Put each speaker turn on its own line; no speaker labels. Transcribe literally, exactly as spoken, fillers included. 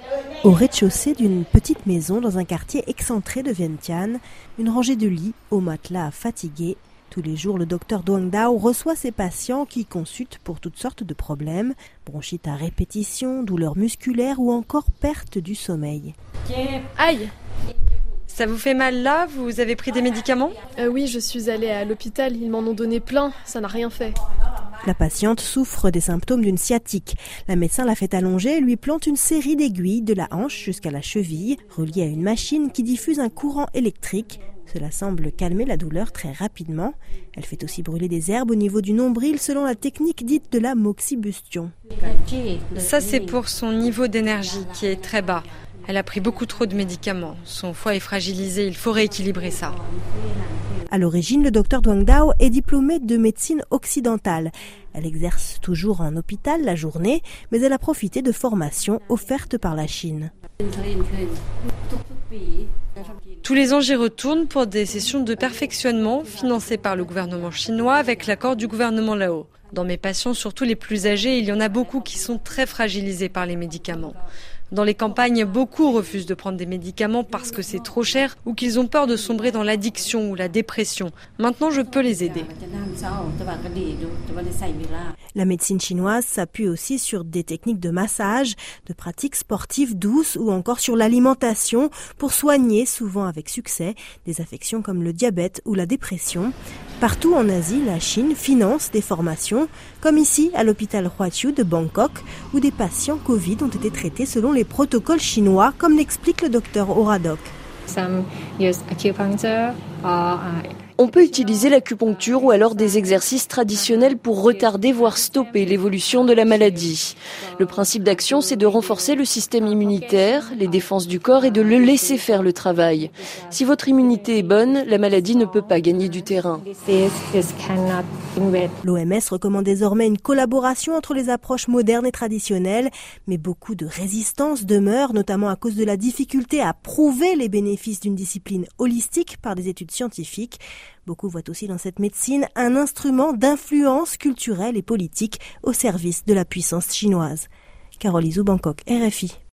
Au rez-de-chaussée d'une petite maison dans un quartier excentré de Vientiane, une rangée de lits aux matelas fatigués. Tous les jours, le docteur Duong Dao reçoit ses patients qui consultent pour toutes sortes de problèmes, bronchite à répétition, douleurs musculaires ou encore perte du sommeil.
Aïe!
Ça vous fait mal là? Vous avez pris des médicaments?
euh, Oui, je suis allée à l'hôpital, ils m'en ont donné plein, ça n'a rien fait.
La patiente souffre des symptômes d'une sciatique. La médecin la fait allonger et lui plante une série d'aiguilles de la hanche jusqu'à la cheville, reliées à une machine qui diffuse un courant électrique. Cela semble calmer la douleur très rapidement. Elle fait aussi brûler des herbes au niveau du nombril selon la technique dite de la moxibustion.
Ça, c'est pour son niveau d'énergie qui est très bas. Elle a pris beaucoup trop de médicaments. Son foie est fragilisé, il faut rééquilibrer ça.
À l'origine, le docteur Duong Dao est diplômée de médecine occidentale. Elle exerce toujours en hôpital la journée, mais elle a profité de formations offertes par la Chine.
Tous les ans, j'y retourne pour des sessions de perfectionnement financées par le gouvernement chinois avec l'accord du gouvernement Lao. Dans mes patients, surtout les plus âgés, il y en a beaucoup qui sont très fragilisés par les médicaments. Dans les campagnes, beaucoup refusent de prendre des médicaments parce que c'est trop cher ou qu'ils ont peur de sombrer dans l'addiction ou la dépression. Maintenant, je peux les aider.
La médecine chinoise s'appuie aussi sur des techniques de massage, de pratiques sportives douces ou encore sur l'alimentation pour soigner, souvent avec succès, des affections comme le diabète ou la dépression. Partout en Asie, la Chine finance des formations, comme ici à l'hôpital Huaqiu de Bangkok, où des patients Covid ont été traités selon les protocoles chinois, comme l'explique le docteur Oradok.
On peut utiliser l'acupuncture ou alors des exercices traditionnels pour retarder voire stopper l'évolution de la maladie. Le principe d'action, c'est de renforcer le système immunitaire, les défenses du corps et de le laisser faire le travail. Si votre immunité est bonne, la maladie ne peut pas gagner du terrain.
L'O M S recommande désormais une collaboration entre les approches modernes et traditionnelles, mais beaucoup de résistance demeure, notamment à cause de la difficulté à prouver les bénéfices d'une discipline holistique par des études scientifiques. Beaucoup voient aussi dans cette médecine un instrument d'influence culturelle et politique au service de la puissance chinoise. Carole Izou, Bangkok, R F I.